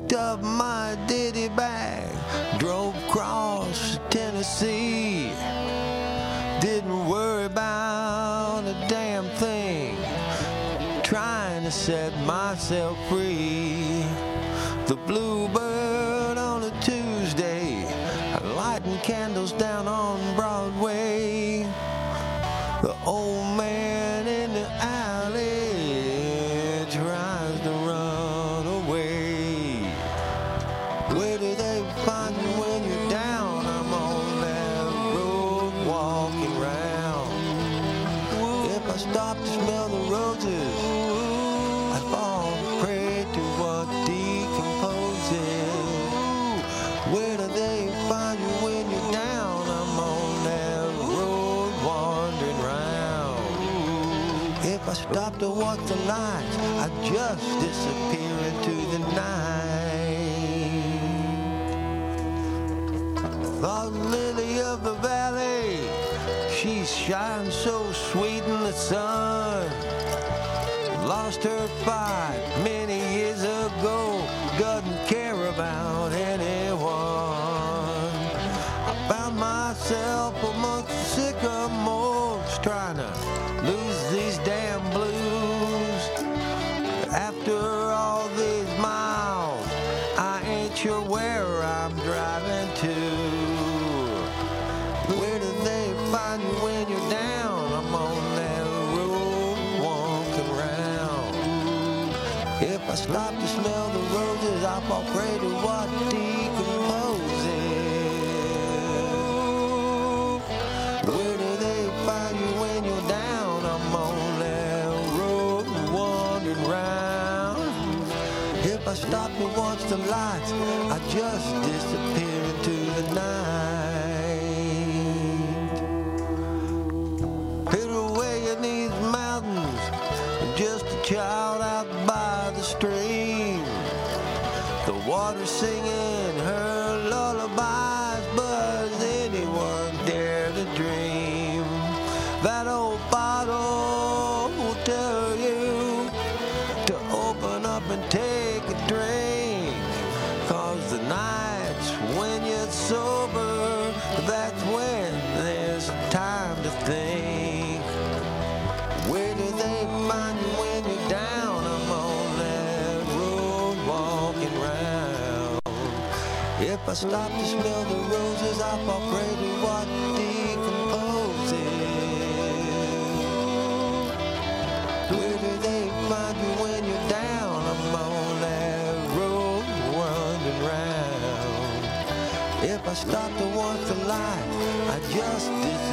picked up my ditty bag, drove across Tennessee. Didn't worry about a damn thing, trying to set myself free. The bluebird on a Tuesday, lighting candles down on Broadway. The old man in the alley tries to run away. Where do they find you when you're down? I'm on that road walking round. If I stop to smell the roses, I fall prey to what decomposes. Where do they find you when you're down? I'm on that road wandering round. If I stop to watch the lights, I just disappear into the night. The lily of the valley, she shines so sweet in the sun. Lost her fight many years ago, doesn't care about anyone. I found myself amongst the sycamores, trying to lose these damn blues. After all these miles, I ain't sure where I'm driving to. Where do they find you when you're down? I'm on that road walking round. If I stop to smell the roses, I fall prey to what decomposes. Where do they find you when you're down? I'm on that road wandering round. If I stop to watch the lights, I just disappear into the night. Hid away in these mountains, just a child out by the stream. The water singing her lullabies, but does anyone dare to dream? That old bottle will tell you to open up and take a drink. 'Cause the nights when you're sober, that's when there's time to think. Where do they find you when you're down? I'm on that road walking round. If I stop to smell the roses, I fall prey to what decomposes. Where do they find you when you're down? I'm on that road wandering round. If I stop to watch the light, I just disappear.